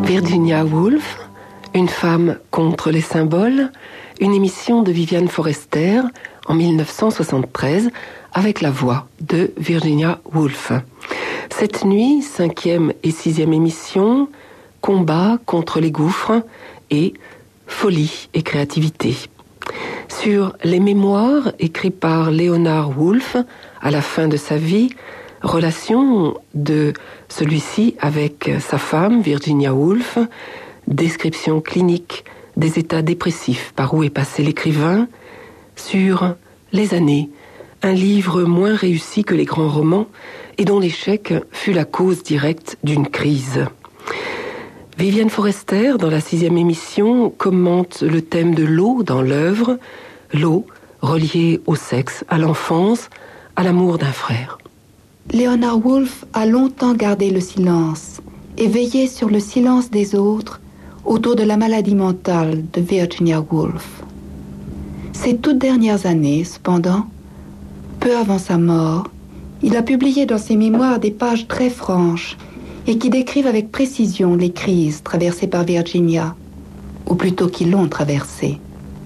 Virginia Woolf, Une femme contre les symboles, une émission de Viviane Forester en 1973 avec la voix de Virginia Woolf. Cette nuit, 5e et 6e émission, combat contre les gouffres et folie et créativité. Sur les mémoires écrits par Leonard Woolf à la fin de sa vie, relation de celui-ci avec sa femme Virginia Woolf, description clinique des états dépressifs par où est passé l'écrivain, sur les années, un livre moins réussi que les grands romans et dont l'échec fut la cause directe d'une crise. Viviane Forester, dans la 6e émission, commente le thème de l'eau dans l'œuvre, l'eau reliée au sexe, à l'enfance, à l'amour d'un frère. Leonard Woolf a longtemps gardé le silence et veillé sur le silence des autres autour de la maladie mentale de Virginia Woolf. Ces toutes dernières années, cependant, peu avant sa mort, il a publié dans ses mémoires des pages très franches et qui décrivent avec précision les crises traversées par Virginia, ou plutôt qui l'ont traversée.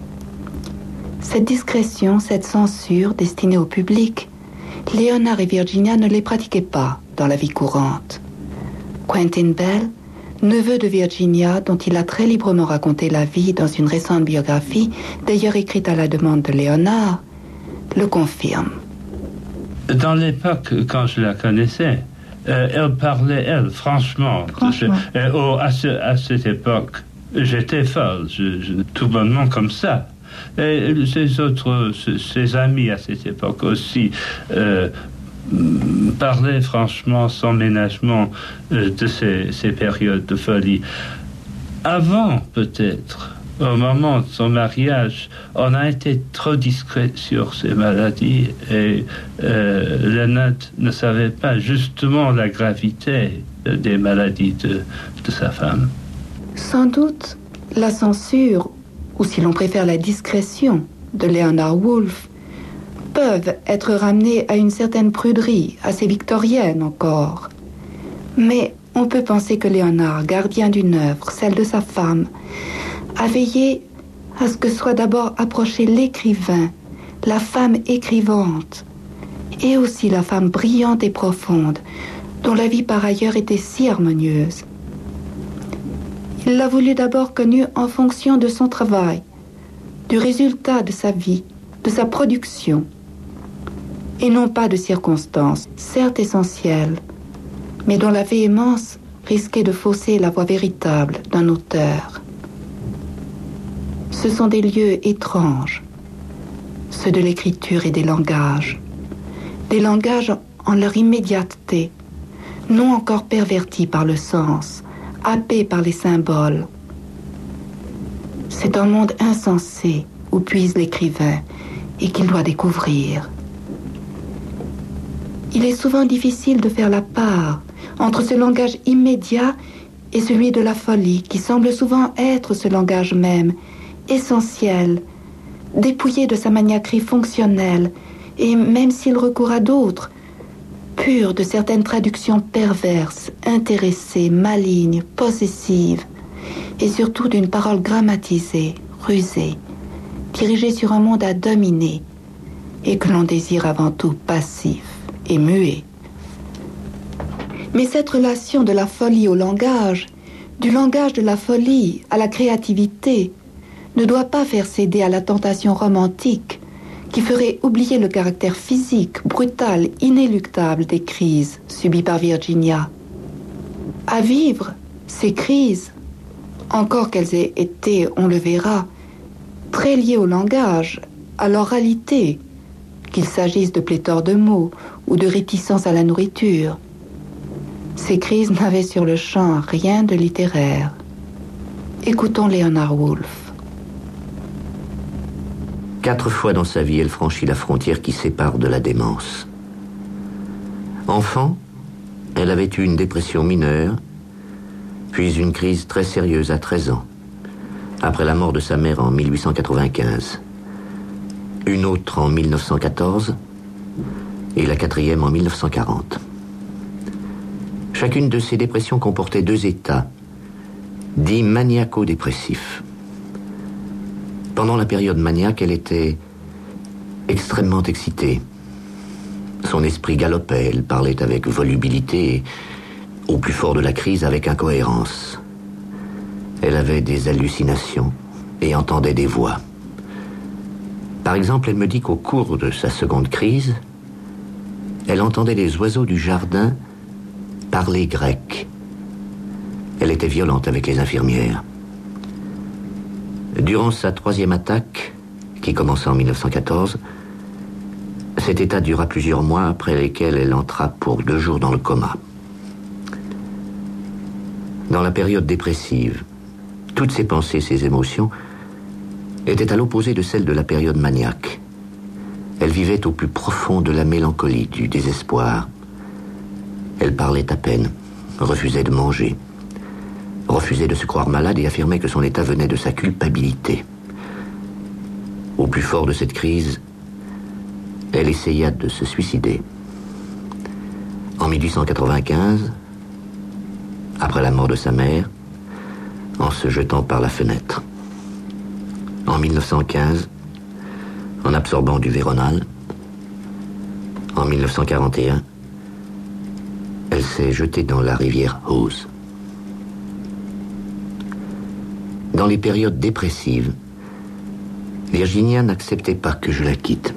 Cette discrétion, cette censure destinée au public, Leonard et Virginia ne les pratiquaient pas dans la vie courante. Quentin Bell, neveu de Virginia, dont il a très librement raconté la vie dans une récente biographie, d'ailleurs écrite à la demande de Leonard, le confirme. Dans l'époque, quand je la connaissais, elle parlait, franchement. À cette époque, j'étais folle, tout bonnement comme ça. Et ses amis à cette époque aussi, parlaient franchement, sans ménagement, de ces périodes de folie. Avant, peut-être, au moment de son mariage, on a été trop discret sur ses maladies et Leonard ne savait pas justement la gravité des maladies de sa femme. Sans doute, la censure, ou si l'on préfère la discrétion de Leonard Woolf, peuvent être ramenées à une certaine pruderie, assez victorienne encore. Mais on peut penser que Leonard, gardien d'une œuvre, celle de sa femme, a veillé à ce que soit d'abord approché l'écrivain, la femme écrivante, et aussi la femme brillante et profonde, dont la vie par ailleurs était si harmonieuse. Il l'a voulu d'abord connue en fonction de son travail, du résultat de sa vie, de sa production, et non pas de circonstances, certes essentielles, mais dont la véhémence risquait de fausser la voix véritable d'un auteur. Ce sont des lieux étranges, ceux de l'écriture et des langages en leur immédiateté, non encore pervertis par le sens, happés par les symboles. C'est un monde insensé où puise l'écrivain et qu'il doit découvrir. Il est souvent difficile de faire la part entre ce langage immédiat et celui de la folie, qui semble souvent être ce langage même, essentiel, dépouillé de sa maniaquerie fonctionnelle, et même s'il recourt à d'autres, pur de certaines traductions perverses, intéressées, malignes, possessives, et surtout d'une parole grammatisée, rusée, dirigée sur un monde à dominer, et que l'on désire avant tout passif et muet. Mais cette relation de la folie au langage, du langage de la folie à la créativité, ne doit pas faire céder à la tentation romantique qui ferait oublier le caractère physique, brutal, inéluctable des crises subies par Virginia. À vivre ces crises, encore qu'elles aient été, on le verra, très liées au langage, à l'oralité, qu'il s'agisse de pléthore de mots ou de réticence à la nourriture. Ces crises n'avaient sur le champ rien de littéraire. Écoutons Leonard Woolf. 4 fois dans sa vie, elle franchit la frontière qui sépare de la démence. Enfant, elle avait eu une dépression mineure, puis une crise très sérieuse à 13 ans, après la mort de sa mère en 1895. Une autre en 1914 et la 4e en 1940. Chacune de ces dépressions comportait 2 états, dit maniaco-dépressif. Pendant la période maniaque, elle était extrêmement excitée. Son esprit galopait, elle parlait avec volubilité et, au plus fort de la crise, avec incohérence. Elle avait des hallucinations et entendait des voix. Par exemple, elle me dit qu'au cours de sa seconde crise, elle entendait les oiseaux du jardin parler grec. Elle était violente avec les infirmières. Durant sa troisième attaque, qui commença en 1914, cet état dura plusieurs mois, après lesquels elle entra pour 2 jours dans le coma. Dans la période dépressive, toutes ses pensées, ses émotions étaient à l'opposé de celles de la période maniaque. Elle vivait au plus profond de la mélancolie, du désespoir. Elle parlait à peine, refusait de manger, refusait de se croire malade et affirmait que son état venait de sa culpabilité. Au plus fort de cette crise, elle essaya de se suicider. En 1895, après la mort de sa mère, en se jetant par la fenêtre. En 1915, en absorbant du Véronal. En 1941, elle s'est jetée dans la rivière Ouse. Dans les périodes dépressives, Virginia n'acceptait pas que je la quitte.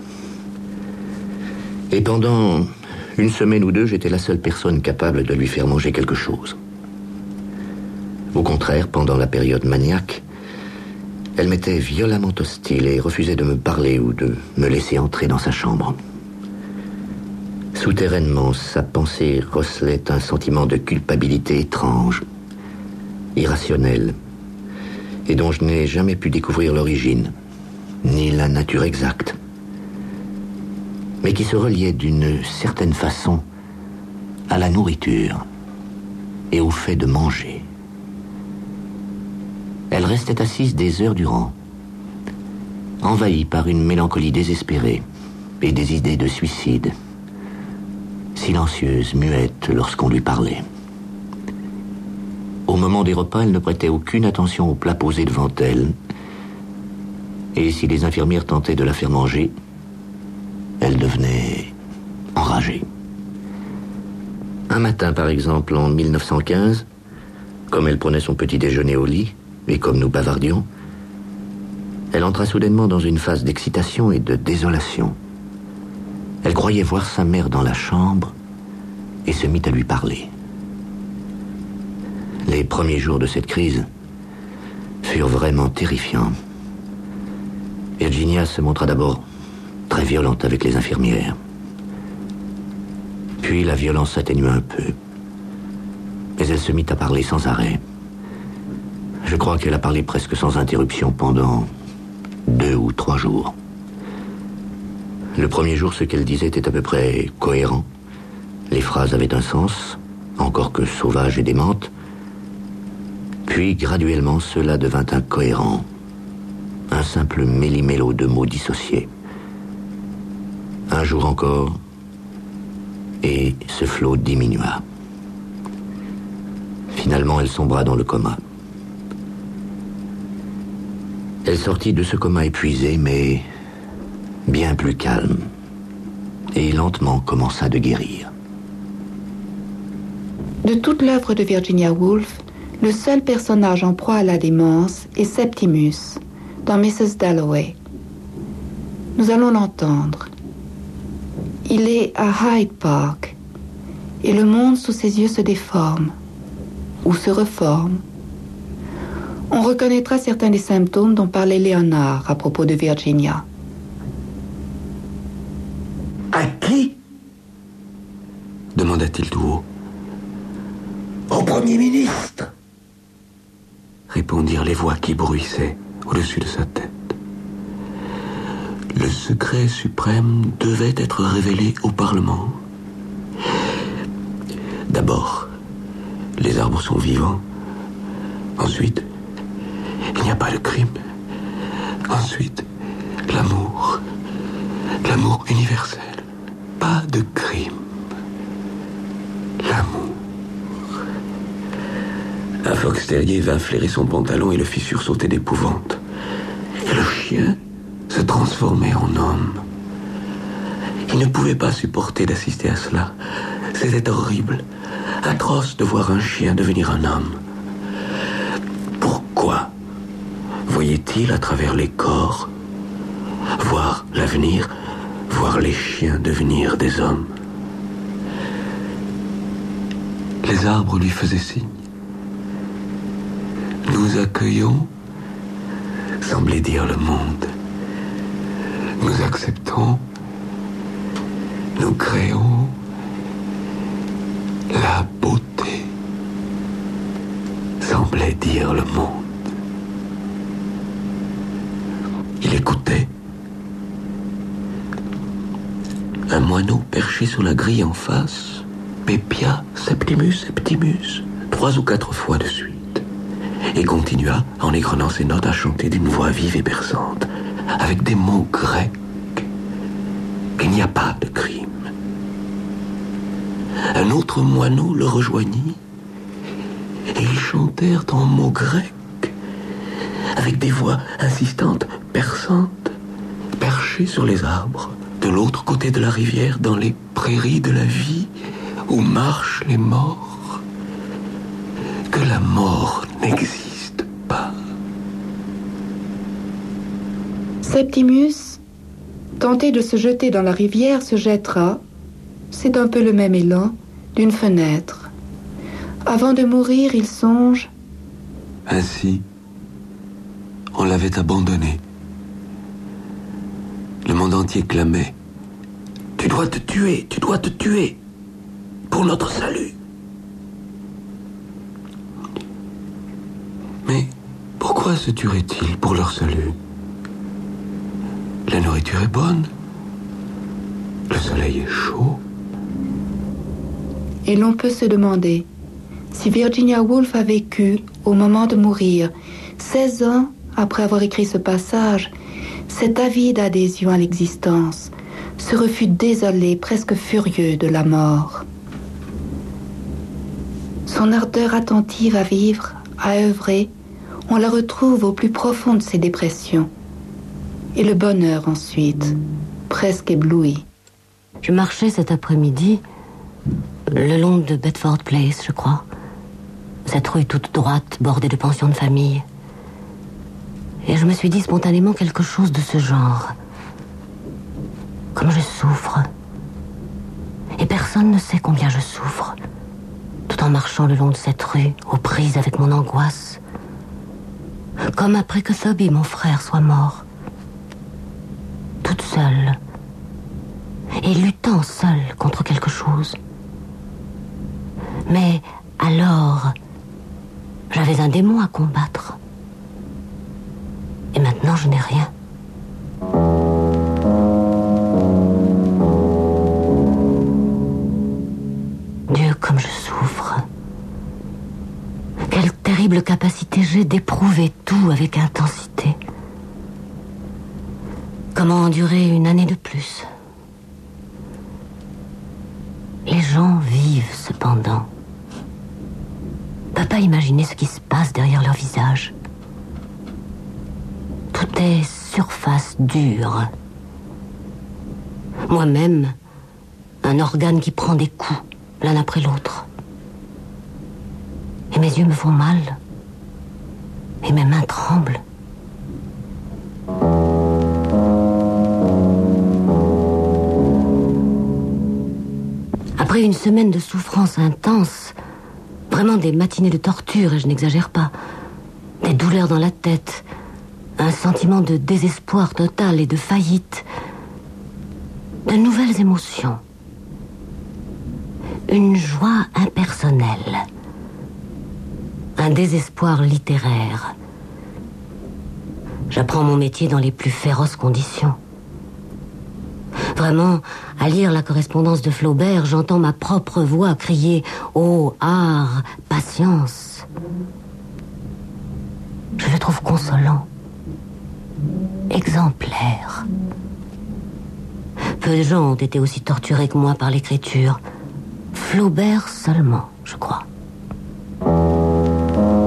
Et pendant 1 semaine ou 2, j'étais la seule personne capable de lui faire manger quelque chose. Au contraire, pendant la période maniaque, elle m'était violemment hostile et refusait de me parler ou de me laisser entrer dans sa chambre. Souterrainement, sa pensée recelait un sentiment de culpabilité étrange, irrationnel, et dont je n'ai jamais pu découvrir l'origine, ni la nature exacte, mais qui se reliait d'une certaine façon à la nourriture et au fait de manger. Elle restait assise des heures durant, envahie par une mélancolie désespérée et des idées de suicide, silencieuse, muette lorsqu'on lui parlait. Au moment des repas, elle ne prêtait aucune attention aux plats posés devant elle, et si les infirmières tentaient de la faire manger, elle devenait enragée. Un matin, par exemple, en 1915, comme elle prenait son petit déjeuner au lit, et comme nous bavardions, elle entra soudainement dans une phase d'excitation et de désolation. Elle croyait voir sa mère dans la chambre et se mit à lui parler. Les premiers jours de cette crise furent vraiment terrifiants. Virginia se montra d'abord très violente avec les infirmières. Puis la violence s'atténua un peu. Mais elle se mit à parler sans arrêt. Je crois qu'elle a parlé presque sans interruption pendant 2 ou 3 jours. Le premier jour, ce qu'elle disait était à peu près cohérent. Les phrases avaient un sens, encore que sauvage et démente. Puis, graduellement, cela devint incohérent. Un simple méli-mélo de mots dissociés. Un jour encore, et ce flot diminua. Finalement, elle sombra dans le coma. Elle sortit de ce coma épuisé, mais bien plus calme, et lentement commença de guérir. De toute l'œuvre de Virginia Woolf, le seul personnage en proie à la démence est Septimus, dans Mrs. Dalloway. Nous allons l'entendre. Il est à Hyde Park, et le monde sous ses yeux se déforme, ou se reforme. On reconnaîtra certains des symptômes dont parlait Léonard à propos de Virginia. À qui ? Demanda-t-il tout haut. Au Premier ministre, répondirent les voix qui bruissaient au-dessus de sa tête. Le secret suprême devait être révélé au Parlement. D'abord, les arbres sont vivants. Ensuite, il n'y a pas de crime. Ensuite, l'amour. L'amour universel. Pas de crime. L'amour. Un fox terrier vint flairer son pantalon et le fit sursauter d'épouvante. Et le chien se transformait en homme. Il ne pouvait pas supporter d'assister à cela. C'était horrible, atroce de voir un chien devenir un homme. Pourquoi voyait-il à travers les corps, voir l'avenir, voir les chiens devenir des hommes? Les arbres lui faisaient signe. Nous accueillons, semblait dire le monde. Nous acceptons, nous créons la beauté, semblait dire le monde. Il écoutait. Un moineau perché sur la grille en face pépia Septimus, Septimus 3 ou 4 fois de suite et continua, en égrenant ses notes, à chanter d'une voix vive et perçante, avec des mots grecs. Il n'y a pas de crime. Un autre moineau le rejoignit et ils chantèrent en mots grecs, avec des voix insistantes, perçantes, perchés sur les arbres, de l'autre côté de la rivière, dans les prairies de la vie, où marchent les morts, que la mort n'existe pas. Septimus, tenté de se jeter dans la rivière, se jettera, c'est un peu le même élan, d'une fenêtre. Avant de mourir, il songe. Ainsi, on l'avait abandonné. Le monde entier clamait « Tu dois te tuer, tu dois te tuer, pour notre salut !» Mais pourquoi se tueraient-ils pour leur salut? La nourriture est bonne, le soleil est chaud. Et l'on peut se demander si Virginia Woolf a vécu, au moment de mourir, 16 ans après avoir écrit ce passage, cette avide adhésion à l'existence, ce refus désolé, presque furieux de la mort. Son ardeur attentive à vivre, à œuvrer, on la retrouve au plus profond de ses dépressions. Et le bonheur ensuite, presque ébloui. Je marchais cet après-midi le long de Bedford Place, je crois. Cette rue toute droite, bordée de pensions de famille. Et je me suis dit spontanément quelque chose de ce genre. Comme je souffre. Et personne ne sait combien je souffre. Tout en marchant le long de cette rue, aux prises avec mon angoisse. Comme après que Thurby, mon frère, soit mort. Toute seule. Et luttant seule contre quelque chose. Mais alors, j'avais un démon à combattre. Et maintenant, je n'ai rien. Dieu, comme je souffre. Quelle terrible capacité j'ai d'éprouver tout avec intensité. Comment endurer une année de plus? Les gens vivent cependant. On ne peut pas imaginer ce qui se passe derrière leur visage. Tout est surface dure. Moi-même, un organe qui prend des coups, l'un après l'autre. Et mes yeux me font mal. Et mes mains tremblent. Après une semaine de souffrance intense, vraiment des matinées de torture, et je n'exagère pas, des douleurs dans la tête, un sentiment de désespoir total et de faillite, de nouvelles émotions, une joie impersonnelle, un désespoir littéraire. J'apprends mon métier dans les plus féroces conditions. Vraiment, à lire la correspondance de Flaubert, j'entends ma propre voix crier « Oh, art, patience !» Je le trouve consolant, exemplaire. Peu de gens ont été aussi torturés que moi par l'écriture. Flaubert seulement, je crois.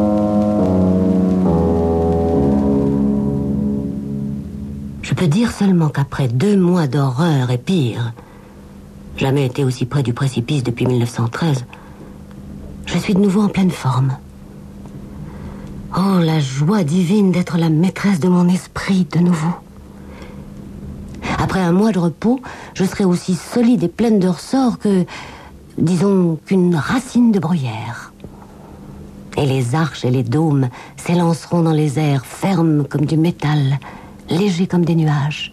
peux dire seulement qu'après 2 mois d'horreur et pire, jamais été aussi près du précipice depuis 1913, je suis de nouveau en pleine forme. Oh, la joie divine d'être la maîtresse de mon esprit de nouveau. Après un mois de repos, je serai aussi solide et pleine de ressort que, disons, qu'une racine de bruyère. Et les arches et les dômes s'élanceront dans les airs, fermes comme du métal, légers comme des nuages.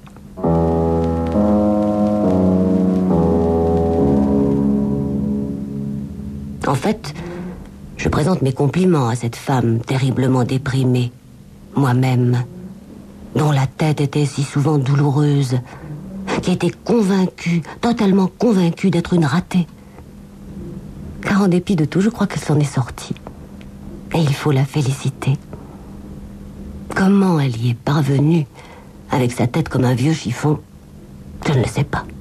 En fait, je présente mes compliments à cette femme terriblement déprimée, moi-même, dont la tête était si souvent douloureuse, qui était convaincue, totalement convaincue d'être une ratée. Car en dépit de tout, je crois qu'elle s'en est sortie. Et il faut la féliciter. Comment elle y est parvenue, avec sa tête comme un vieux chiffon, je ne le sais pas.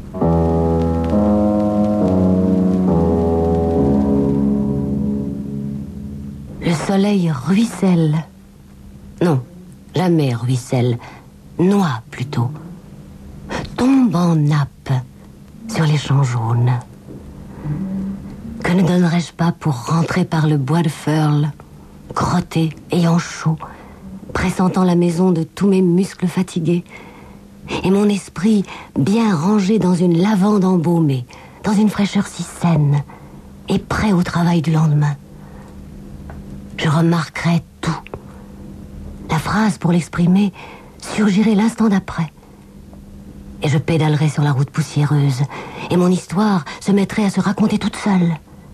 Le soleil ruisselle. Non, jamais ruisselle. Noie plutôt. Tombe en nappe sur les champs jaunes. Que ne donnerais-je pas pour rentrer par le bois de Furle, crotté, ayant chaud, pressentant la maison de tous mes muscles fatigués, et mon esprit bien rangé dans une lavande embaumée, dans une fraîcheur si saine, et prêt au travail du lendemain. Je remarquerais tout. La phrase pour l'exprimer surgirait l'instant d'après. Et je pédalerais sur la route poussiéreuse, et mon histoire se mettrait à se raconter toute seule.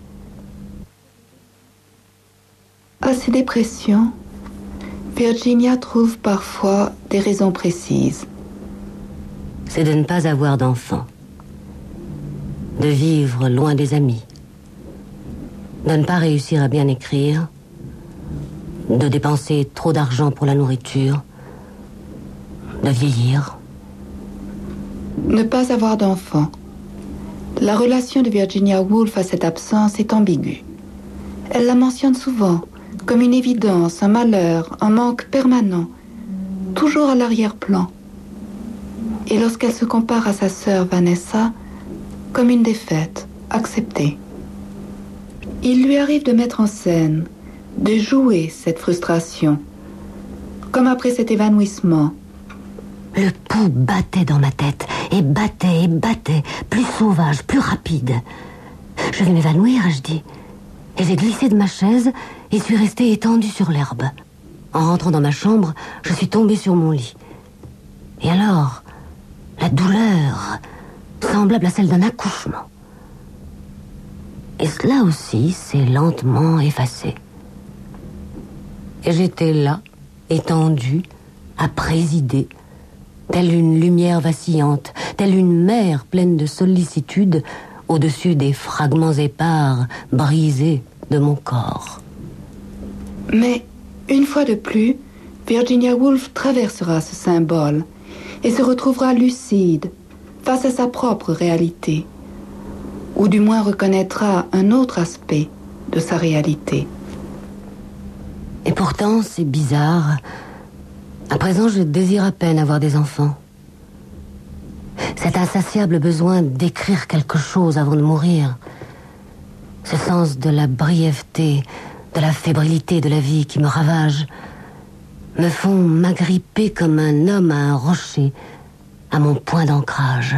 À ces dépressions, Virginia trouve parfois des raisons précises. C'est de ne pas avoir d'enfant, de vivre loin des amis, de ne pas réussir à bien écrire, de dépenser trop d'argent pour la nourriture, de vieillir. Ne pas avoir d'enfant. La relation de Virginia Woolf à cette absence est ambiguë. Elle la mentionne souvent comme une évidence, un malheur, un manque permanent, toujours à l'arrière-plan. Et lorsqu'elle se compare à sa sœur Vanessa, comme une défaite, acceptée. Il lui arrive de mettre en scène, de jouer cette frustration, comme après cet évanouissement. Le pouls battait dans ma tête, et battait, plus sauvage, plus rapide. Je vais m'évanouir, ai-je dit. Et j'ai glissé de ma chaise et suis restée étendue sur l'herbe. En rentrant dans ma chambre, je suis tombée sur mon lit. Et alors, la douleur, semblable à celle d'un accouchement. Et cela aussi s'est lentement effacé. Et j'étais là, étendue, à présider, telle une lumière vacillante, telle une mer pleine de sollicitude, au-dessus des fragments épars, brisés de mon corps. Mais, une fois de plus, Virginia Woolf traversera ce symbole et se retrouvera lucide face à sa propre réalité, ou du moins reconnaîtra un autre aspect de sa réalité. Et pourtant, c'est bizarre. À présent, je désire à peine avoir des enfants. Cet insatiable besoin d'écrire quelque chose avant de mourir, ce sens de la brièveté, de la fébrilité de la vie qui me ravage, me font m'agripper comme un homme à un rocher, à mon point d'ancrage.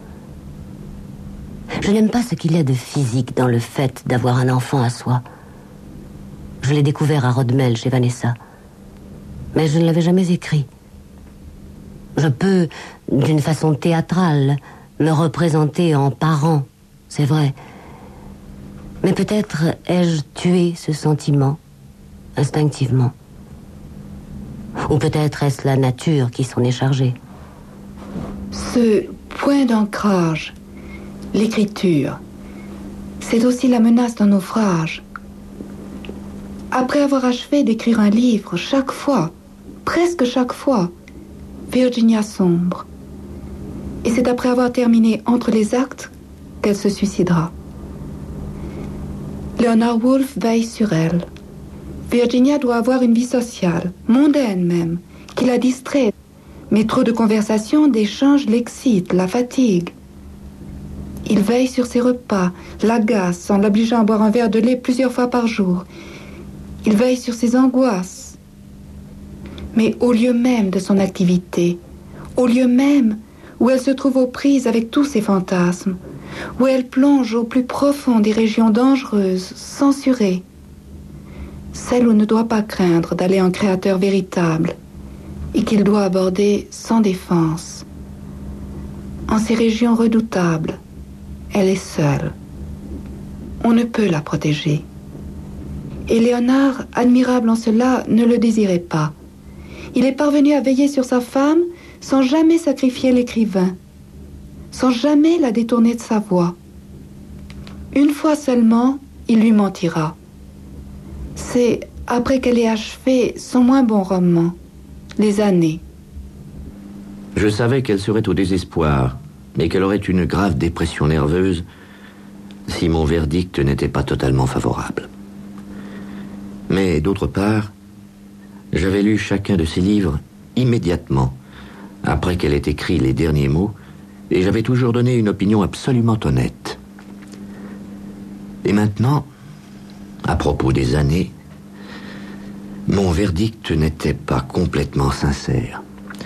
Je n'aime pas ce qu'il y a de physique dans le fait d'avoir un enfant à soi. Je l'ai découvert à Rodmell chez Vanessa, mais je ne l'avais jamais écrit. Je peux, d'une façon théâtrale, me représenter en parent, c'est vrai. Mais peut-être ai-je tué ce sentiment, instinctivement. Ou peut-être est-ce la nature qui s'en est chargée. Ce point d'ancrage, l'écriture, c'est aussi la menace d'un naufrage. Après avoir achevé d'écrire un livre, chaque fois, presque chaque fois, Virginia sombre. Et c'est après avoir terminé entre les actes qu'elle se suicidera. Leonard Woolf veille sur elle. Virginia doit avoir une vie sociale, mondaine même, qui la distrait. Mais trop de conversations, d'échanges l'excitent, la fatiguent. Il veille sur ses repas, l'agace en l'obligeant à boire un verre de lait plusieurs fois par jour. Il veille sur ses angoisses. Mais au lieu même de son activité, au lieu même où elle se trouve aux prises avec tous ses fantasmes, où elle plonge au plus profond des régions dangereuses, censurées, celle où ne doit pas craindre d'aller en créateur véritable et qu'il doit aborder sans défense. En ces régions redoutables, elle est seule. On ne peut la protéger. Et Léonard, admirable en cela, ne le désirait pas. Il est parvenu à veiller sur sa femme sans jamais sacrifier l'écrivain, sans jamais la détourner de sa voie. Une fois seulement, il lui mentira. C'est après qu'elle ait achevé son moins bon roman, Les années. Je savais qu'elle serait au désespoir, mais qu'elle aurait une grave dépression nerveuse si mon verdict n'était pas totalement favorable. Mais d'autre part, j'avais lu chacun de ses livres immédiatement après qu'elle ait écrit les derniers mots, et j'avais toujours donné une opinion absolument honnête. Et maintenant, à propos des années, mon verdict n'était pas complètement sincère.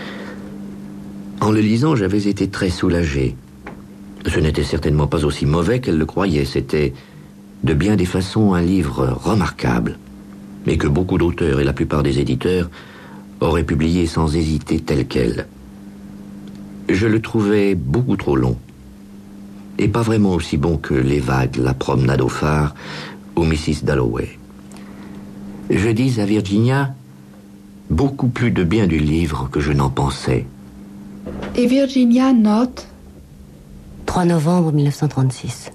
En le lisant, j'avais été très soulagé. Ce n'était certainement pas aussi mauvais qu'elle le croyait. C'était, de bien des façons, un livre remarquable, mais que beaucoup d'auteurs et la plupart des éditeurs auraient publié sans hésiter tel quel. Je le trouvais beaucoup trop long, et pas vraiment aussi bon que Les Vagues, La Promenade au phare ou Mrs. Dalloway. Je dis à Virginia beaucoup plus de bien du livre que je n'en pensais. Et Virginia note 3 novembre 1936.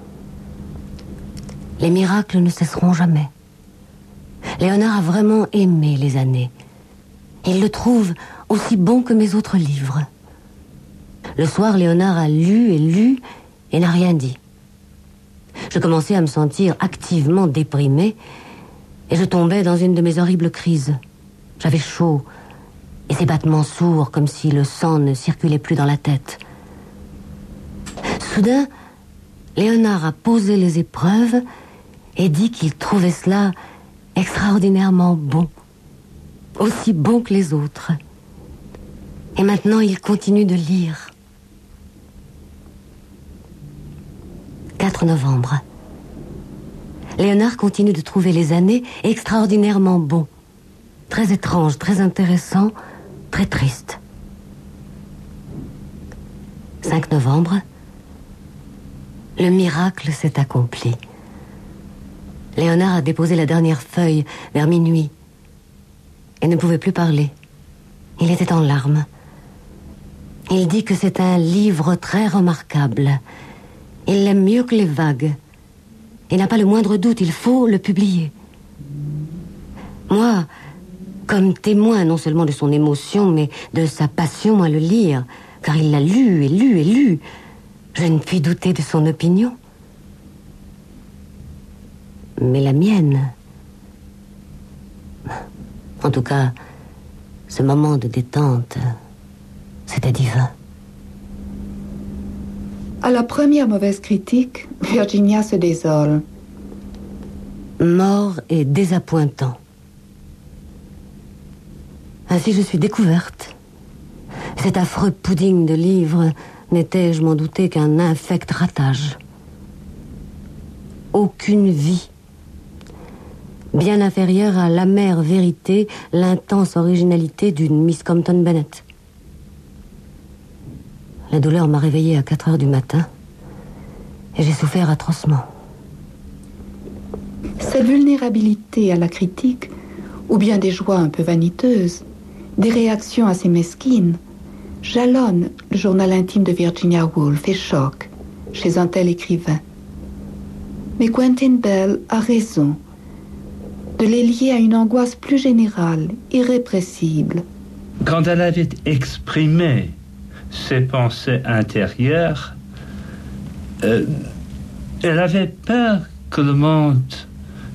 Les miracles ne cesseront jamais. Léonard a vraiment aimé Les années. Il le trouve aussi bon que mes autres livres. Le soir, Léonard a lu et n'a rien dit. Je commençais à me sentir activement déprimée et je tombais dans une de mes horribles crises. J'avais chaud et ces battements sourds comme si le sang ne circulait plus dans la tête. Soudain, Léonard a posé les épreuves et dit qu'il trouvait cela extraordinairement bon, aussi bon que les autres. Et maintenant, il continue de lire. 4 novembre. Léonard continue de trouver Les années extraordinairement bons, très étranges, très intéressants, très tristes. 5 novembre. Le miracle s'est accompli. Léonard a déposé la dernière feuille vers minuit et ne pouvait plus parler. Il était en larmes. Il dit que c'est un livre très remarquable. Il l'aime mieux que Les Vagues. Il n'a pas le moindre doute, il faut le publier. Moi, comme témoin non seulement de son émotion, mais de sa passion à le lire, car il l'a lu et lu et lu, je ne puis douter de son opinion. Mais la mienne... En tout cas, ce moment de détente, c'était divin. À la première mauvaise critique, Virginia se désole. Mort et désappointant. Ainsi je suis découverte. Cet affreux pudding de livre n'était, je m'en doutais, qu'un infect ratage. Aucune vie. Bien inférieure à l'amère vérité, l'intense originalité d'une Miss Compton Bennett. La douleur m'a réveillée à 4 heures du matin et j'ai souffert atrocement. Cette vulnérabilité à la critique, ou bien des joies un peu vaniteuses, des réactions assez mesquines, jalonnent le journal intime de Virginia Woolf et choque chez un tel écrivain. Mais Quentin Bell a raison de les lier à une angoisse plus générale, irrépressible. Quand elle avait exprimé ses pensées intérieures, elle avait peur que le monde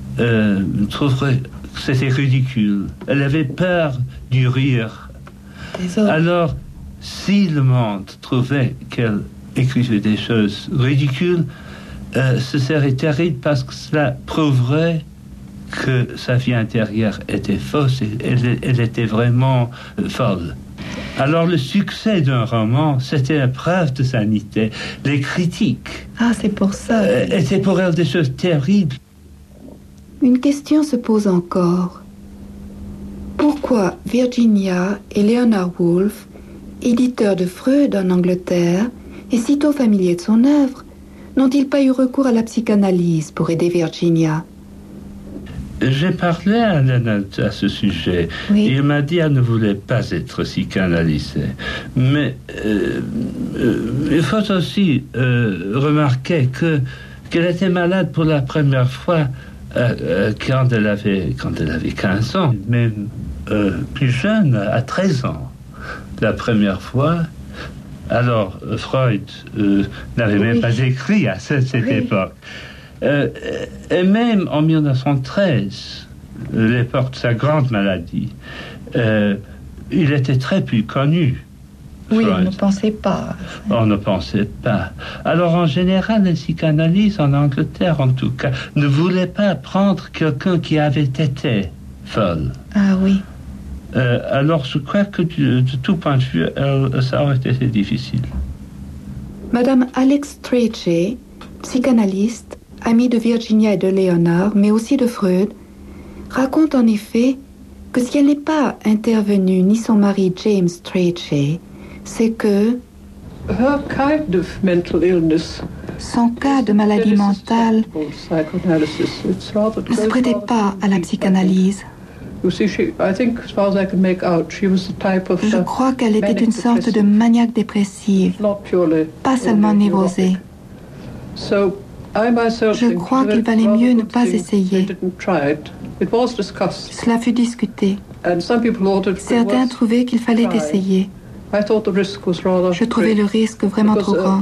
trouverait que c'était ridicule. Elle avait peur du rire. des autres. Alors, si le monde trouvait qu'elle écrivait des choses ridicules, ce serait terrible parce que cela prouverait que sa vie intérieure était fausse et elle était vraiment folle. Alors le succès d'un roman, c'était la preuve de sanité. Les critiques C'est pour ça. étaient pour elle des choses terribles. Une question se pose encore. Pourquoi Virginia et Leonard Woolf, éditeurs de Freud en Angleterre et sitôt familiers de son œuvre, n'ont-ils pas eu recours à la psychanalyse pour aider Virginia? J'ai parlé à Leonard à ce sujet. Oui. Il m'a dit qu'elle ne voulait pas être psychanalysée. Mais il faut aussi remarquer qu'elle était malade pour la première fois quand elle avait 15 ans, même plus jeune, à 13 ans. La première fois. Alors, Freud n'avait même pas écrit à cette époque. Et même en 1913, l'époque de sa grande maladie, il était très plus connu. Oui, Freud. on ne pensait pas. On ne pensait pas. Alors, en général, les psychanalystes, en Angleterre en tout cas, ne voulaient pas prendre quelqu'un qui avait été folle. Ah oui. Alors, je crois que de tout point de vue, ça aurait été difficile. Madame Alex Strachey, psychanalyste, amie de Virginia et de Leonard, mais aussi de Freud, raconte en effet que si elle n'est pas intervenue, ni son mari James Strachey, c'est que son cas de maladie mentale ne se prêtait pas à la psychanalyse. Je crois qu'elle était une sorte de maniaque dépressive, pas seulement névrosée. Je crois qu'il valait mieux ne pas essayer. Cela fut discuté. Certains trouvaient qu'il fallait essayer. Je trouvais le risque vraiment trop grand.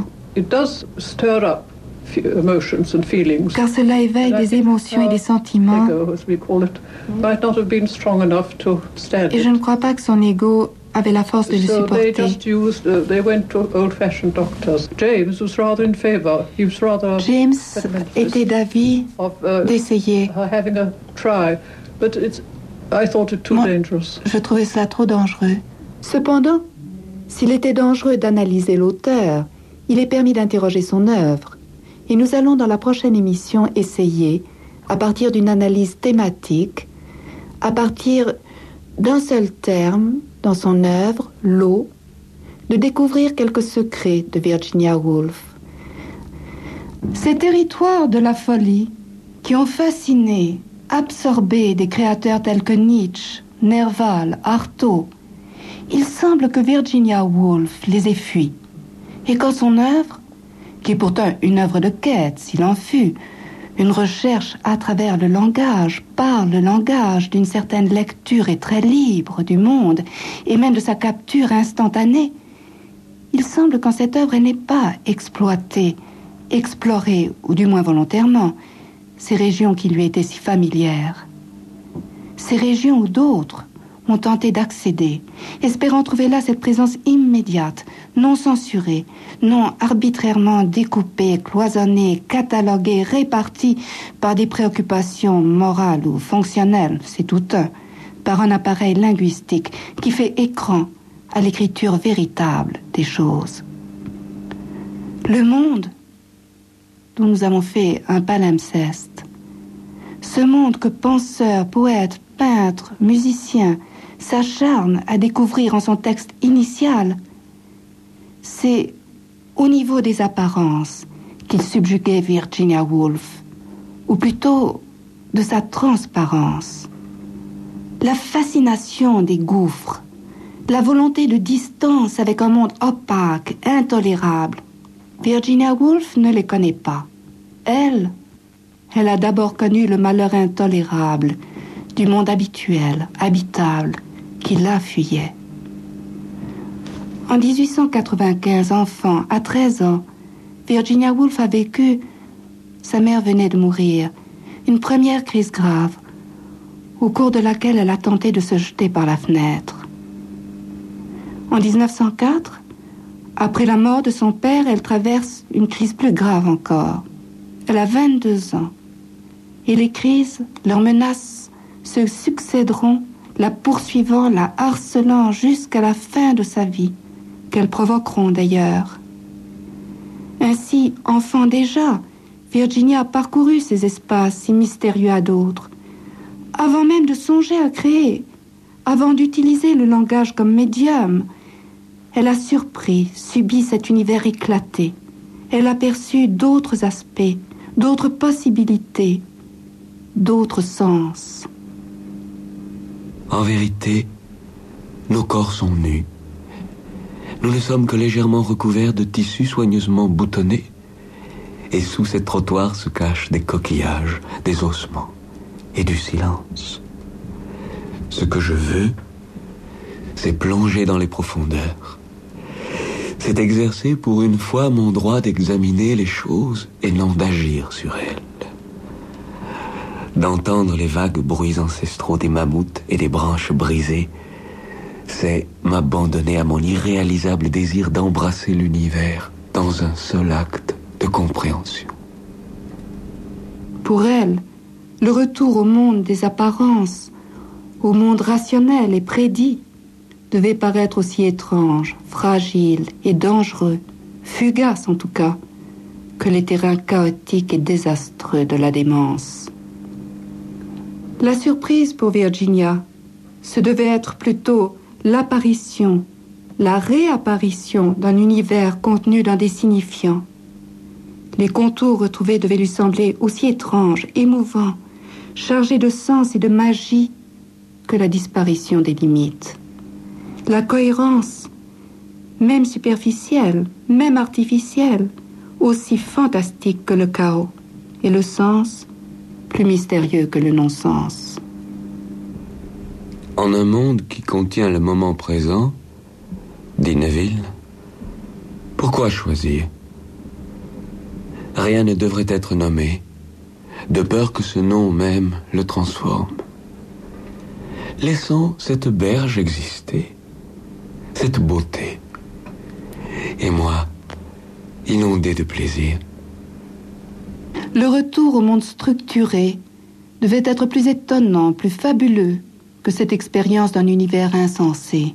Car cela éveille des émotions et des sentiments. Et je ne crois pas que son ego avait la force de le supporter. James était d'avis d'essayer. Moi, je trouvais cela trop dangereux. Cependant, s'il était dangereux d'analyser l'auteur, il est permis d'interroger son œuvre. Et nous allons dans la prochaine émission essayer, à partir d'une analyse thématique, à partir d'un seul terme dans son œuvre, l'eau, de découvrir quelques secrets de Virginia Woolf. Ces territoires de la folie qui ont fasciné, absorbé des créateurs tels que Nietzsche, Nerval, Artaud, il semble que Virginia Woolf les ait fuis. Et quand son œuvre, qui est pourtant une œuvre de quête, s'il en fut, une recherche à travers le langage, parle le langage d'une certaine lecture et très libre du monde, et même de sa capture instantanée, il semble qu'en cette œuvre, elle n'est pas exploitée, explorée, ou du moins volontairement, ces régions qui lui étaient si familières. Ces régions où d'autres ont tenté d'accéder, espérant trouver là cette présence immédiate, non censurée, non arbitrairement découpée, cloisonnée, cataloguée, répartie par des préoccupations morales ou fonctionnelles, c'est tout un, par un appareil linguistique qui fait écran à l'écriture véritable des choses. Le monde dont nous avons fait un palimpseste, ce monde que penseurs, poètes, peintres, musiciens s'acharnent à découvrir en son texte initial, c'est au niveau des apparences qu'il subjuguait Virginia Woolf, ou plutôt de sa transparence. La fascination des gouffres, la volonté de distance avec un monde opaque, intolérable. Virginia Woolf ne les connaît pas. Elle a d'abord connu le malheur intolérable du monde habituel, habitable, qui la fuyait. En 1895, enfant, à 13 ans, Virginia Woolf a vécu, sa mère venait de mourir, une première crise grave, au cours de laquelle elle a tenté de se jeter par la fenêtre. En 1904, après la mort de son père, elle traverse une crise plus grave encore. Elle a 22 ans. Et les crises, leurs menaces se succéderont, la poursuivant, la harcelant jusqu'à la fin de sa vie, qu'elles provoqueront d'ailleurs. Ainsi, enfant déjà, Virginia a parcouru ces espaces si mystérieux à d'autres. Avant même de songer à créer, avant d'utiliser le langage comme médium, elle a subi cet univers éclaté. Elle a perçu d'autres aspects, d'autres possibilités, d'autres sens. En vérité, nos corps sont nus. Nous ne sommes que légèrement recouverts de tissus soigneusement boutonnés. Et sous ces trottoirs se cachent des coquillages, des ossements et du silence. Ce que je veux, c'est plonger dans les profondeurs. C'est exercer pour une fois mon droit d'examiner les choses et non d'agir sur elles. D'entendre les vagues bruits ancestraux des mammouths et des branches brisées, c'est m'abandonner à mon irréalisable désir d'embrasser l'univers dans un seul acte de compréhension. Pour elle, le retour au monde des apparences, au monde rationnel et prédit, devait paraître aussi étrange, fragile et dangereux, fugace en tout cas, que les terrains chaotiques et désastreux de la démence. La surprise pour Virginia, ce devait être plutôt l'apparition, la réapparition d'un univers contenu dans des signifiants. Les contours retrouvés devaient lui sembler aussi étranges, émouvants, chargés de sens et de magie que la disparition des limites. La cohérence, même superficielle, même artificielle, aussi fantastique que le chaos, et le sens, plus mystérieux que le non-sens. En un monde qui contient le moment présent, dit Neville, pourquoi choisir ? Rien ne devrait être nommé, de peur que ce nom même le transforme. Laissons cette berge exister, cette beauté, et moi, inondé de plaisir. Le retour au monde structuré devait être plus étonnant, plus fabuleux que cette expérience d'un univers insensé.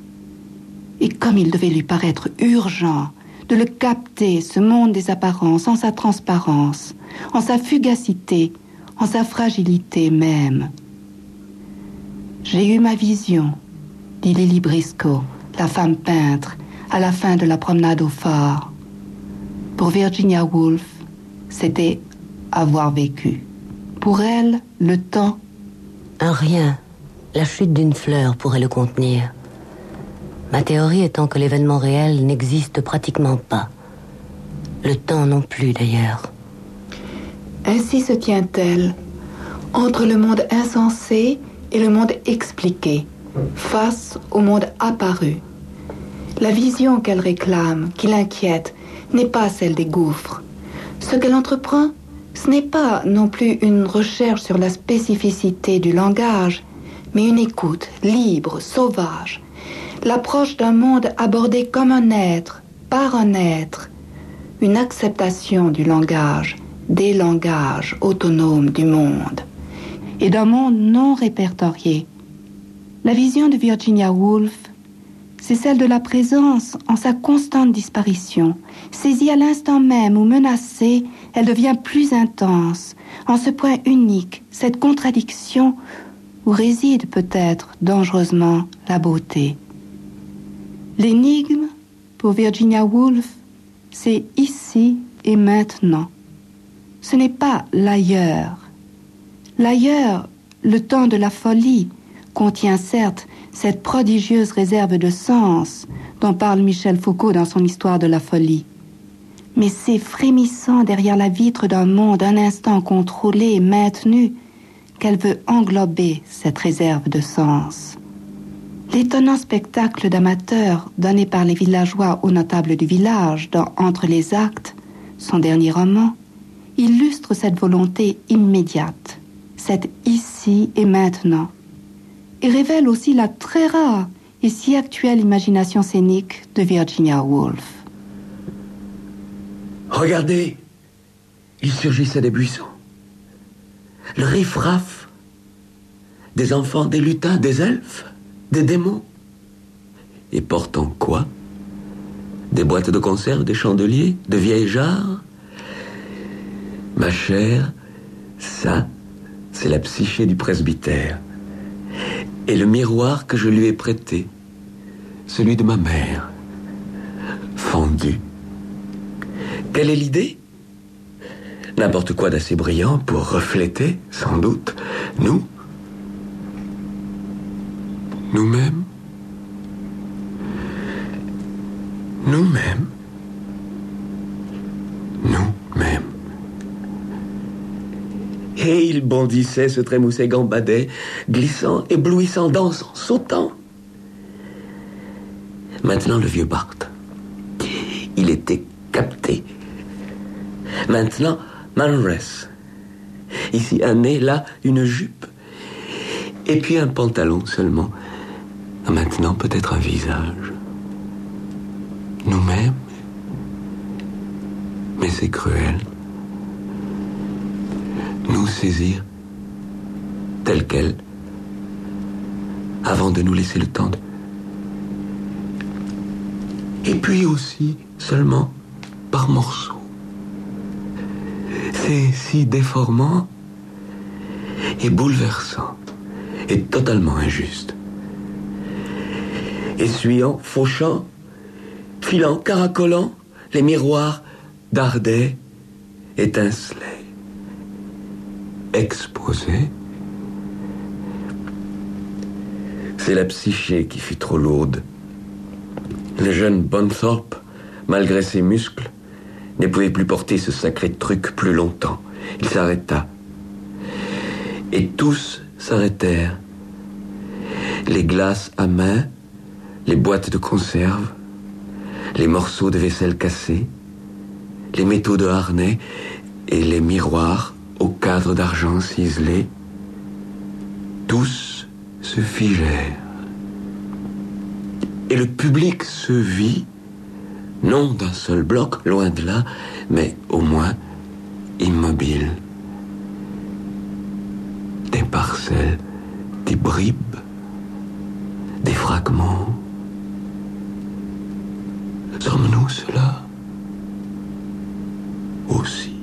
Et comme il devait lui paraître urgent de le capter, ce monde des apparences, en sa transparence, en sa fugacité, en sa fragilité même. J'ai eu ma vision, dit Lily Briscoe, la femme peintre, à la fin de la promenade au phare. Pour Virginia Woolf, c'était avoir vécu. Pour elle, le temps... Un rien, la chute d'une fleur pourrait le contenir. Ma théorie étant que l'événement réel n'existe pratiquement pas. Le temps non plus, d'ailleurs. Ainsi se tient-elle, entre le monde insensé et le monde expliqué, face au monde apparu. La vision qu'elle réclame, qui l'inquiète, n'est pas celle des gouffres. Ce qu'elle entreprend, ce n'est pas non plus une recherche sur la spécificité du langage, mais une écoute libre, sauvage, l'approche d'un monde abordé comme un être, par un être, une acceptation du langage, des langages autonomes du monde, et d'un monde non répertorié. La vision de Virginia Woolf, c'est celle de la présence en sa constante disparition. Saisie à l'instant même ou menacée, elle devient plus intense. En ce point unique, cette contradiction où réside peut-être dangereusement la beauté. L'énigme, pour Virginia Woolf, c'est ici et maintenant. Ce n'est pas l'ailleurs. L'ailleurs, le temps de la folie, contient certes cette prodigieuse réserve de sens dont parle Michel Foucault dans son Histoire de la folie. Mais c'est frémissant derrière la vitre d'un monde un instant contrôlé et maintenu qu'elle veut englober cette réserve de sens. L'étonnant spectacle d'amateurs donné par les villageois aux notables du village dans Entre les actes, son dernier roman, illustre cette volonté immédiate, cette ici et maintenant, et révèle aussi la très rare et si actuelle imagination scénique de Virginia Woolf. Regardez, il surgissait des buissons. Le riff-raff des enfants, des lutins, des elfes, des démons. Et portant quoi? Des boîtes de conserve, des chandeliers, de vieilles jarres. Ma chère, ça, c'est la psyché du presbytère. Et le miroir que je lui ai prêté, celui de ma mère, fendu. Quelle est l'idée? N'importe quoi d'assez brillant pour refléter, sans doute, nous-mêmes. Et il bondissait, se trémoussait, gambadait, glissant, éblouissant, dansant, sautant. Maintenant, le vieux Bart, il était capté. Maintenant, Manress. Ici, un nez, là, une jupe. Et puis un pantalon seulement. Maintenant, peut-être un visage. Nous-mêmes. Mais c'est cruel. Nous saisir tel quel, avant de nous laisser le temps de... Et puis aussi, seulement, par morceaux. C'est si déformant et bouleversant et totalement injuste. Essuyant, fauchant, filant, caracolant, les miroirs dardaient, étincelaient, exposés. C'est la psyché qui fut trop lourde. Le jeune Bonthorpe, malgré ses muscles, ne pouvait plus porter ce sacré truc plus longtemps. Il s'arrêta. Et tous s'arrêtèrent. Les glaces à main, les boîtes de conserve, les morceaux de vaisselle cassés, les métaux de harnais et les miroirs aux cadres d'argent ciselés, tous se figèrent. Et le public se vit, non d'un seul bloc, loin de là, mais au moins immobile. Des parcelles, des bribes, des fragments. Sommes-nous cela aussi?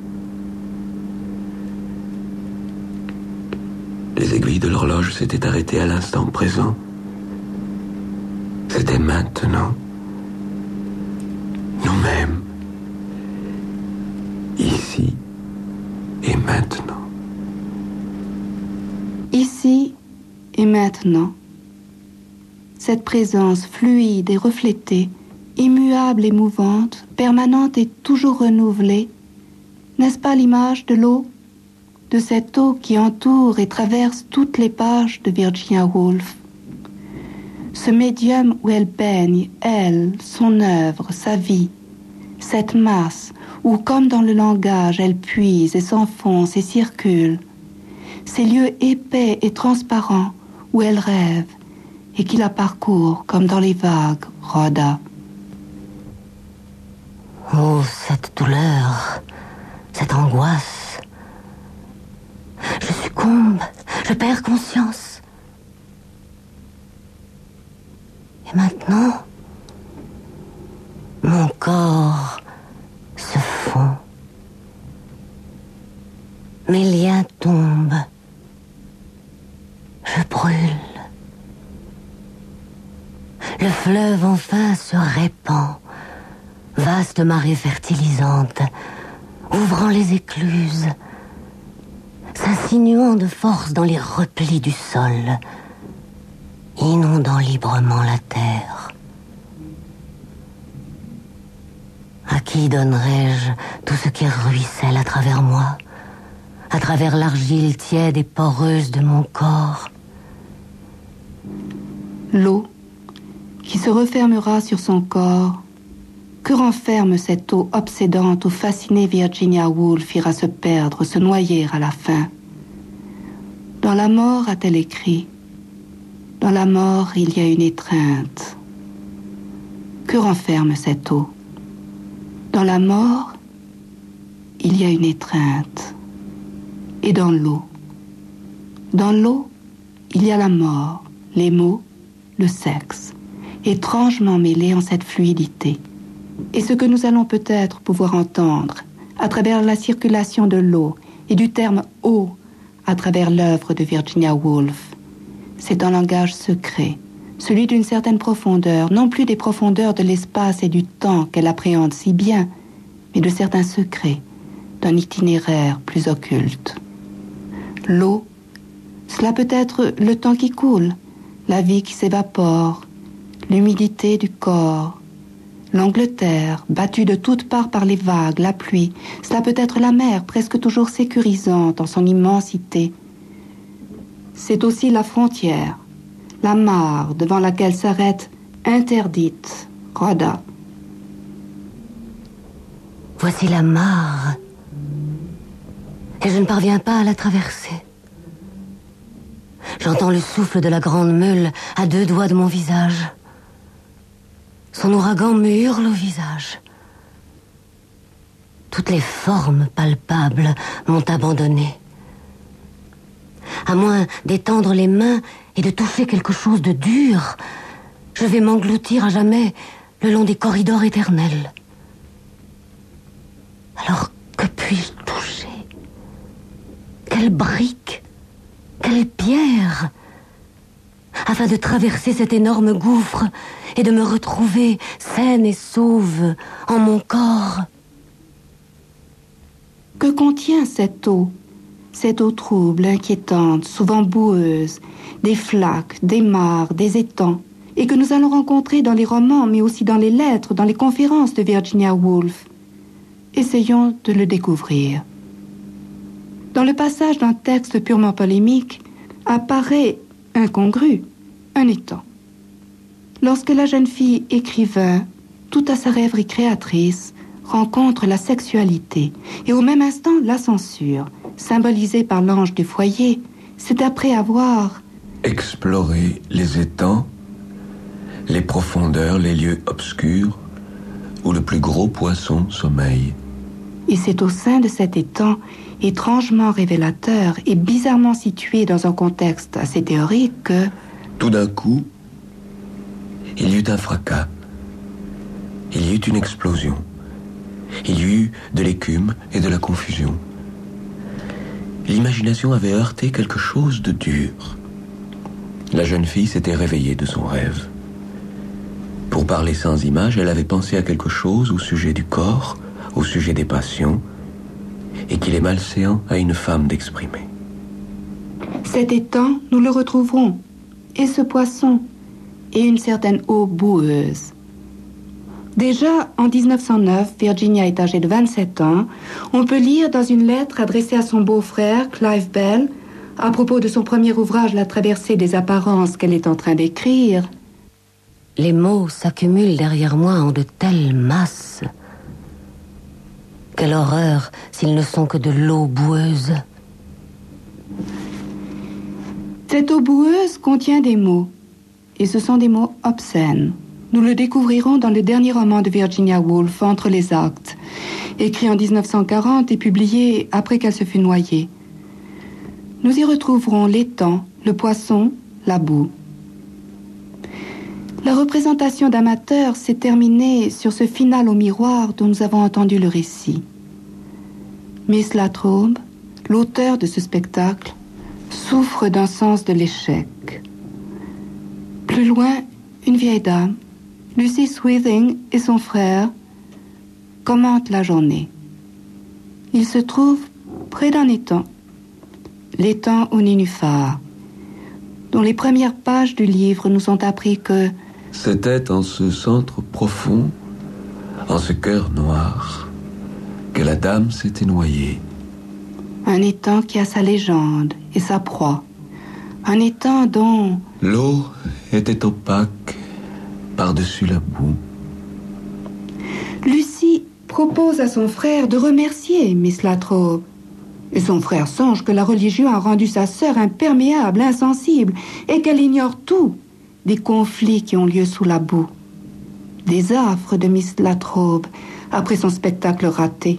Les aiguilles de l'horloge s'étaient arrêtées à l'instant présent. C'était maintenant. Nous-mêmes. Ici et maintenant. Ici et maintenant. Cette présence fluide et reflétée, immuable et mouvante, permanente et toujours renouvelée, n'est-ce pas l'image de l'eau? De cette eau qui entoure et traverse toutes les pages de Virginia Woolf. Ce médium où elle baigne, elle, son œuvre, sa vie. Cette masse où, comme dans le langage, elle puise et s'enfonce et circule. Ces lieux épais et transparents où elle rêve et qui la parcourent comme dans les vagues, Rhoda. Oh, cette douleur, cette angoisse. Je succombe, je perds conscience. Et maintenant, mon corps se fond. Mes liens tombent. Je brûle. Le fleuve enfin se répand, vaste marée fertilisante, ouvrant les écluses, s'insinuant de force dans les replis du sol, inondant librement la terre. À qui donnerais-je tout ce qui ruisselle à travers moi, à travers l'argile tiède et poreuse de mon corps? L'eau qui se refermera sur son corps. Que renferme cette eau obsédante où fascinée Virginia Woolf ira se perdre, se noyer à la fin? Dans la mort, a-t-elle écrit? Dans la mort, il y a une étreinte. Que renferme cette eau? Dans la mort, il y a une étreinte. Et dans l'eau? Dans l'eau, il y a la mort, les mots, le sexe, étrangement mêlés en cette fluidité. Et ce que nous allons peut-être pouvoir entendre à travers la circulation de l'eau et du terme « eau » à travers l'œuvre de Virginia Woolf, c'est un langage secret, celui d'une certaine profondeur, non plus des profondeurs de l'espace et du temps qu'elle appréhende si bien, mais de certains secrets, d'un itinéraire plus occulte. L'eau, cela peut être le temps qui coule, la vie qui s'évapore, l'humidité du corps, l'Angleterre, battue de toutes parts par les vagues, la pluie. Cela peut être la mer, presque toujours sécurisante en son immensité. C'est aussi la frontière, la mare devant laquelle s'arrête, interdite, Rhoda. Voici la mare, et je ne parviens pas à la traverser. J'entends le souffle de la grande meule à 2 doigts de mon visage. Son ouragan me hurle au visage. Toutes les formes palpables m'ont abandonné. À moins d'étendre les mains et de toucher quelque chose de dur, je vais m'engloutir à jamais le long des corridors éternels. Alors, que puis-je toucher? Quelle brique? Quelle pierre? Afin de traverser cet énorme gouffre et de me retrouver saine et sauve en mon corps. Que contient cette eau? Cette eau trouble, inquiétante, souvent boueuse, des flaques, des mares, des étangs, et que nous allons rencontrer dans les romans, mais aussi dans les lettres, dans les conférences de Virginia Woolf. Essayons de le découvrir. Dans le passage d'un texte purement polémique, apparaît incongru un étang. Lorsque la jeune fille écrivain, tout à sa rêverie créatrice, rencontre la sexualité et au même instant la censure, symbolisée par l'ange du foyer, c'est après avoir exploré les étangs, les profondeurs, les lieux obscurs où le plus gros poisson sommeille. Et c'est au sein de cet étang, étrangement révélateur et bizarrement situé dans un contexte assez théorique que... Tout d'un coup, il y eut un fracas. Il y eut une explosion. Il y eut de l'écume et de la confusion. L'imagination avait heurté quelque chose de dur. La jeune fille s'était réveillée de son rêve. Pour parler sans image, elle avait pensé à quelque chose au sujet du corps, au sujet des passions, et qu'il est malséant à une femme d'exprimer. Cet étang, nous le retrouverons, et ce poisson, et une certaine eau boueuse. Déjà, en 1909, Virginia est âgée de 27 ans. On peut lire dans une lettre adressée à son beau-frère, Clive Bell, à propos de son premier ouvrage, La traversée des apparences qu'elle est en train d'écrire. Les mots s'accumulent derrière moi en de telles masses. Quelle horreur s'ils ne sont que de l'eau boueuse. Cette eau boueuse contient des mots, et ce sont des mots obscènes. Nous le découvrirons dans le dernier roman de Virginia Woolf, Entre les actes, écrit en 1940 et publié après qu'elle se fut noyée. Nous y retrouverons l'étang, le poisson, la boue. La représentation d'amateur s'est terminée sur ce final au miroir dont nous avons entendu le récit. Miss Latrobe, l'auteur de ce spectacle, souffre d'un sens de l'échec. Plus loin, une vieille dame, Lucy Swithing et son frère commentent la journée. Ils se trouvent près d'un étang, l'étang au nénuphar, dont les premières pages du livre nous ont appris que c'était en ce centre profond, en ce cœur noir, que la dame s'était noyée. Un étang qui a sa légende et sa proie. Un étang dont l'eau était opaque par-dessus la boue. Lucy propose à son frère de remercier Miss Latrobe. Et son frère songe que la religion a rendu sa sœur imperméable, insensible, et qu'elle ignore tout des conflits qui ont lieu sous la boue, des affres de Miss Latrobe après son spectacle raté.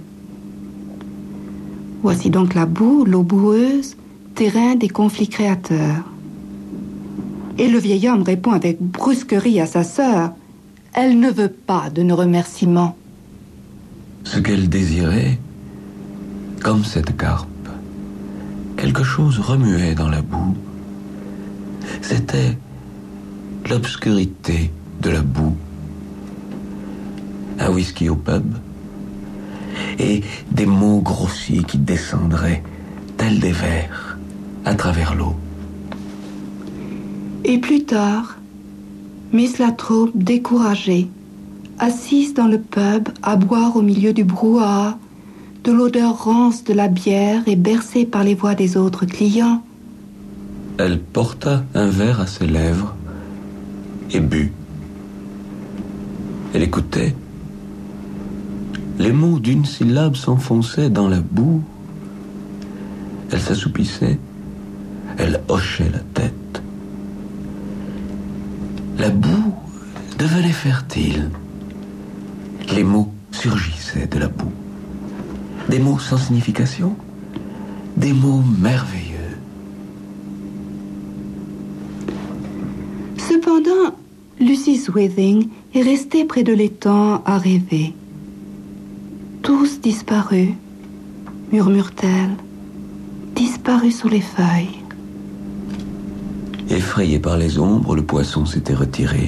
Voici donc la boue, l'eau boueuse, terrain des conflits créateurs. Et le vieil homme répond avec brusquerie à sa sœur. Elle ne veut pas de nos remerciements. Ce qu'elle désirait, comme cette carpe, quelque chose remuait dans la boue. C'était l'obscurité de la boue. Un whisky au pub et des mots grossiers qui descendraient, tels des vers, à travers l'eau. Et plus tard, Miss Latrobe, découragée, assise dans le pub à boire au milieu du brouhaha, de l'odeur rance de la bière et bercée par les voix des autres clients. Elle porta un verre à ses lèvres et but. Elle écoutait. Les mots d'une syllabe s'enfonçaient dans la boue. Elle s'assoupissait. Elle hochait la tête. La boue devenait fertile. Les mots surgissaient de la boue. Des mots sans signification, des mots merveilleux. Cependant, Lucy Swithing est restée près de l'étang à rêver. Tous disparus, murmure-t-elle, disparus sous les feuilles. Effrayée par les ombres, le poisson s'était retiré.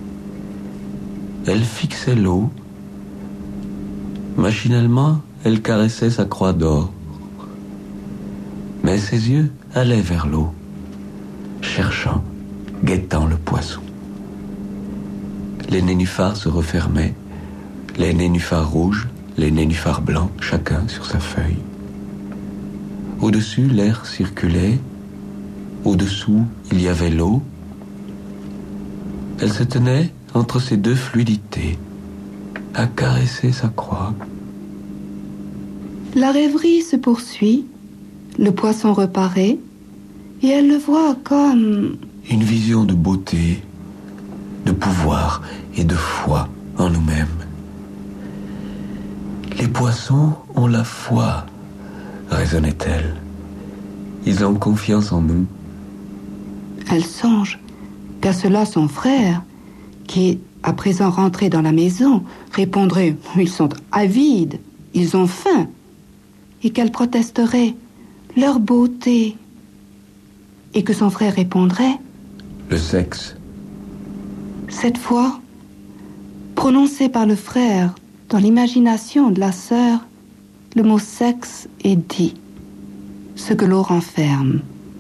Elle fixait l'eau. Machinalement, elle caressait sa croix d'or. Mais ses yeux allaient vers l'eau, cherchant, guettant le poisson. Les nénuphars se refermaient, les nénuphars rouges, les nénuphars blancs, chacun sur sa feuille. Au-dessus, l'air circulait. Au-dessous, il y avait l'eau. Elle se tenait entre ces deux fluidités, à caresser sa croix. La rêverie se poursuit, le poisson reparaît, et elle le voit comme... une vision de beauté, de pouvoir et de foi en nous-mêmes. Les poissons ont la foi, raisonnait-elle. Ils ont confiance en nous. Elle songe qu'à cela son frère, qui est à présent rentré dans la maison, répondrait « Ils sont avides, ils ont faim », et qu'elle protesterait « Leur beauté », et que son frère répondrait « Le sexe ». Cette fois, prononcé par le frère dans l'imagination de la sœur, le mot « sexe » est dit, ce que l'eau renferme.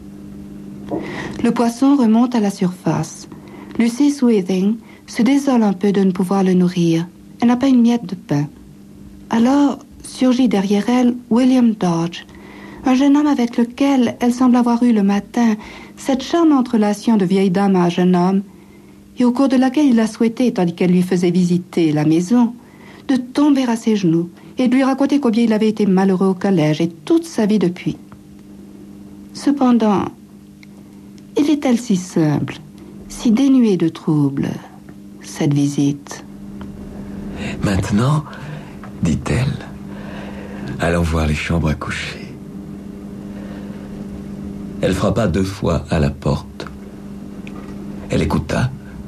Le poisson remonte à la surface. Lucy Swithing se désole un peu de ne pouvoir le nourrir. Elle n'a pas une miette de pain. Alors surgit derrière elle William Dodge, un jeune homme avec lequel elle semble avoir eu le matin cette charmante relation de vieille dame à jeune homme, et au cours de laquelle il a souhaité, tandis qu'elle lui faisait visiter la maison, de tomber à ses genoux et de lui raconter combien il avait été malheureux au collège et toute sa vie depuis. Cependant, était-elle si simple, si dénuée de troubles, cette visite? Maintenant, dit-elle, allons voir les chambres à coucher. Elle frappa 2 fois à la porte. Elle écouta.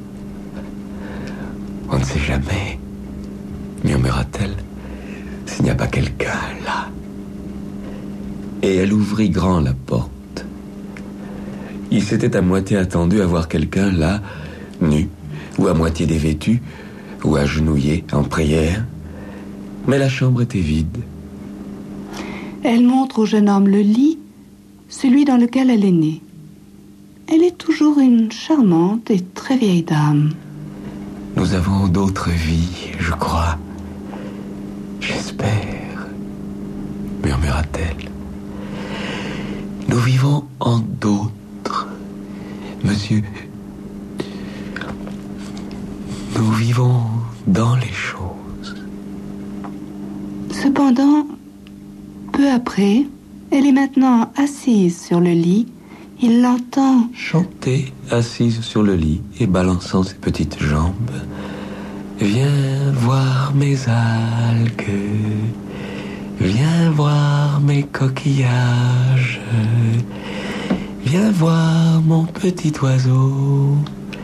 On ne sait jamais, murmura-t-elle, s'il n'y a pas quelqu'un là. Et elle ouvrit grand la porte. Il s'était à moitié attendu à voir quelqu'un là, nu, ou à moitié dévêtu, ou agenouillé en prière. Mais la chambre était vide. Elle montre au jeune homme le lit, celui dans lequel elle est née. Elle est toujours une charmante et très vieille dame. Nous avons d'autres vies, je crois. J'espère, murmura-t-elle. Nous vivons en d'autres, monsieur. Nous vivons dans les choses. Cependant, peu après, Elle est maintenant assise sur le lit. Il l'entend chanter, assise sur le lit et balançant ses petites jambes. Viens voir mes algues, viens voir mes coquillages, viens voir mon petit oiseau.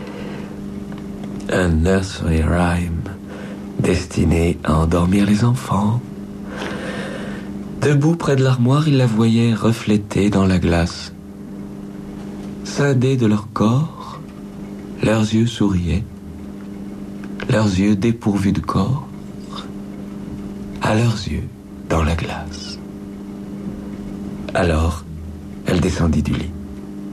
Un nursery rhyme destiné à endormir les enfants. Debout près de l'armoire, il la voyait reflétée dans la glace. Scindés de leur corps, leurs yeux souriaient, leurs yeux dépourvus de corps, à leurs yeux dans la glace. Alors, elle descendit du lit.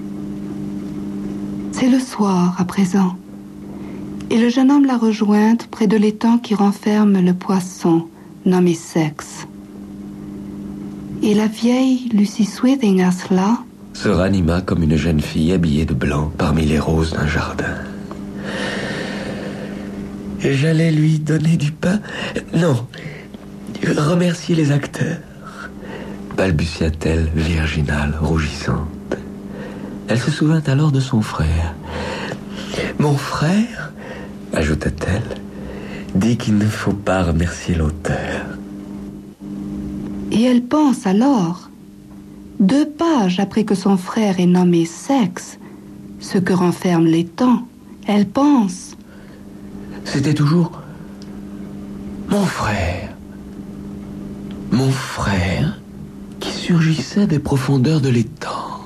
C'est le soir à présent, et le jeune homme l'a rejointe près de l'étang qui renferme le poisson nommé sexe. Et la vieille Lucy Swithinghurst là se ranima comme une jeune fille habillée de blanc parmi les roses d'un jardin. Et j'allais lui donner du pain. Non, remercier les acteurs, balbutia-t-elle, virginale, rougissante. Elle se souvint alors de son frère. Mon frère, ajouta-t-elle, dit qu'il ne faut pas remercier l'auteur. Et elle pense alors, 2 pages après que son frère est nommé sexe, ce que renferme l'étang, elle pense. C'était toujours mon frère qui surgissait des profondeurs de l'étang.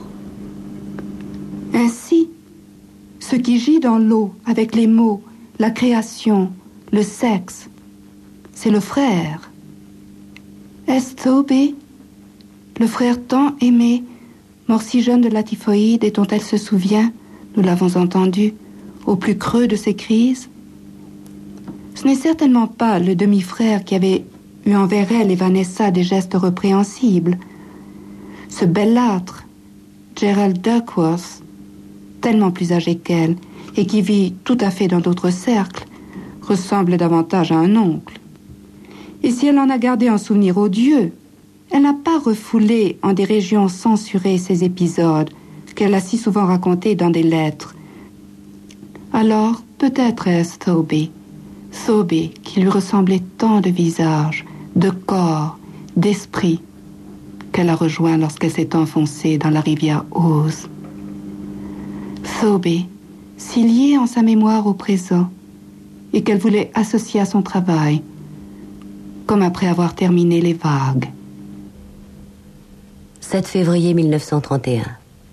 Ainsi, ce qui gît dans l'eau avec les mots, la création, le sexe, c'est le frère. Est-ce Toby, le frère tant aimé, mort si jeune de la typhoïde et dont elle se souvient, nous l'avons entendu, au plus creux de ses crises? Ce n'est certainement pas le demi-frère qui avait eu envers elle et Vanessa des gestes répréhensibles. Ce bellâtre, Gerald Duckworth, tellement plus âgé qu'elle et qui vit tout à fait dans d'autres cercles, ressemble davantage à un oncle. Et si elle en a gardé un souvenir odieux, elle n'a pas refoulé en des régions censurées ces épisodes qu'elle a si souvent racontés dans des lettres. Alors, peut-être est-ce Toby qui lui ressemblait tant de visage, de corps, d'esprit, qu'elle a rejoint lorsqu'elle s'est enfoncée dans la rivière Ouse. Toby, si liée en sa mémoire au présent, et qu'elle voulait associer à son travail, comme après avoir terminé les vagues. 7 février 1931.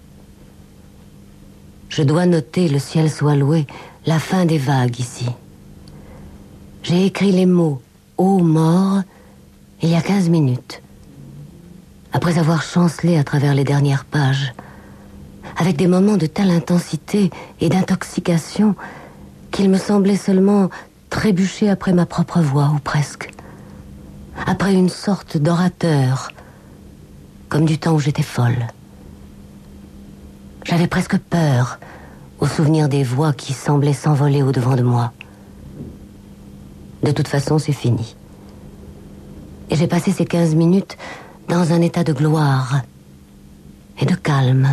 Je dois noter, le ciel soit loué, la fin des vagues ici. J'ai écrit les mots « Ô mort » il y a 15 minutes, après avoir chancelé à travers les dernières pages, avec des moments de telle intensité et d'intoxication qu'il me semblait seulement trébucher après ma propre voix, ou presque. Après une sorte d'orateur, comme du temps où j'étais folle. J'avais presque peur au souvenir des voix qui semblaient s'envoler au-devant de moi. De toute façon, c'est fini. Et j'ai passé ces 15 minutes dans un état de gloire et de calme.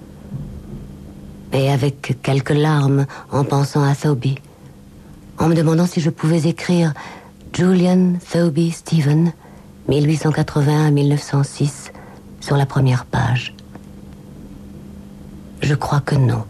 Et avec quelques larmes en pensant à Thoby, en me demandant si je pouvais écrire Julian Thoby Stephen, 1881-1906, sur la première page. Je crois que non.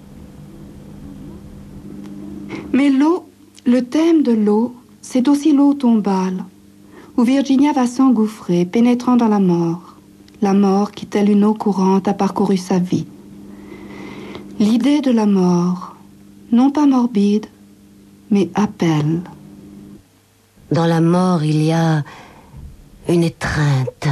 Mais l'eau, le thème de l'eau, c'est aussi l'eau tombale, où Virginia va s'engouffrer, pénétrant dans la mort qui, telle une eau courante, a parcouru sa vie. L'idée de la mort, non pas morbide, mais appel. Dans la mort, il y a une étreinte.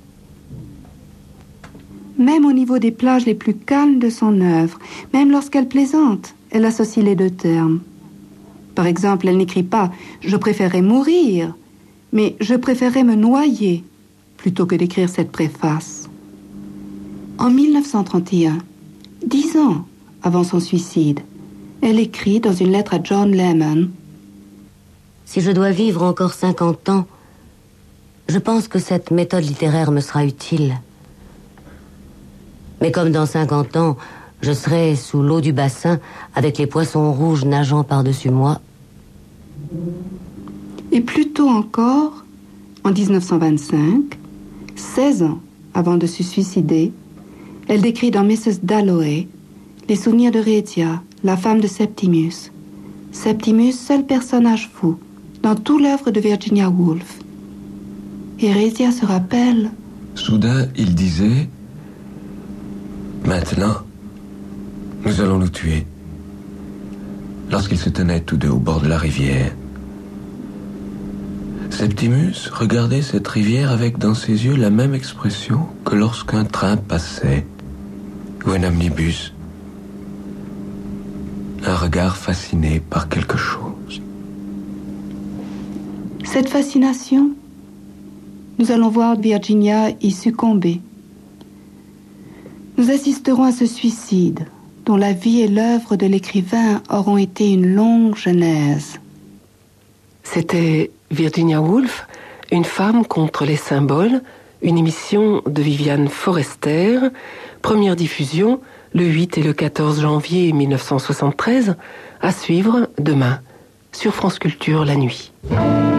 Même au niveau des plages les plus calmes de son œuvre, même lorsqu'elle plaisante, elle associe les 2 termes. Par exemple, elle n'écrit pas « je préférerais mourir », mais « je préférerais me noyer » plutôt que d'écrire cette préface. En 1931, 10 ans avant son suicide, elle écrit dans une lettre à John Lehman: « Si je dois vivre encore 50 ans, je pense que cette méthode littéraire me sera utile. Mais comme dans 50 ans, je serai sous l'eau du bassin avec les poissons rouges nageant par-dessus moi. Et plus tôt encore, en 1925, 16 ans avant de se suicider, elle décrit dans Mrs. Dalloway les souvenirs de Rhédia, la femme de Septimus. Septimus, seul personnage fou dans toute l'œuvre de Virginia Woolf. Et Rhédia se rappelle... Soudain, il disait... Maintenant, nous allons nous tuer. Lorsqu'ils se tenaient tous deux au bord de la rivière. Septimus regardait cette rivière avec dans ses yeux la même expression que lorsqu'un train passait ou un omnibus. Un regard fasciné par quelque chose. Cette fascination, nous allons voir Virginia y succomber. Nous assisterons à ce suicide dont la vie et l'œuvre de l'écrivain auront été une longue genèse. C'était Virginia Woolf, Une femme contre les symboles, une émission de Viviane Forester, première diffusion le 8 et le 14 janvier 1973, à suivre demain sur France Culture la nuit.